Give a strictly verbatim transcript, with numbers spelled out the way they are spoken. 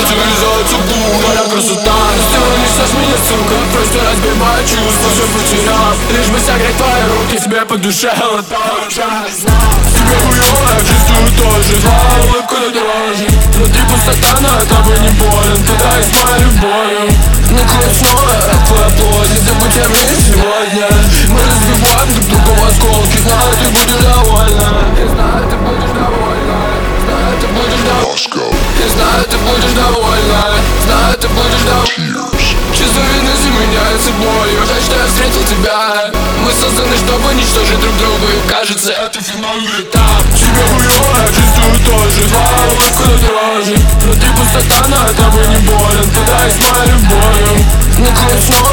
материализуется пуля. Твоя красота, сделай не с меня, сука. Просто разбивай чувства, все потерял. Лишь бы согреть твои руки, тебе по душе. Вот тебе хуёво, я чувствую тоже. Твоя улыбка на дрожи. Внутри пустота, но я тобой не болен. Ты дай с моей любовью. Ну хоть снова твоя плоть. Не забудь о мне сегодня. Мы разбиваем друг друга в осколки. Знаю, ты будешь довольна. Я знаю, ты будешь довольна. Знаю, ты будешь довольна. Я знаю, ты будешь довольна. Знаю, ты будешь довольна. Чувство вины заменяется болью. Жаль, что я встретил тебя. Мы созданы, чтобы уничтожить друг друга. И кажется, это финальный этап. Тебе хуёво, я чувствую тоже. Твоя улыбка на дрожи. Внутри пустота, но я тобой не болен. Ты дай с моей любовью. Ну хоть снова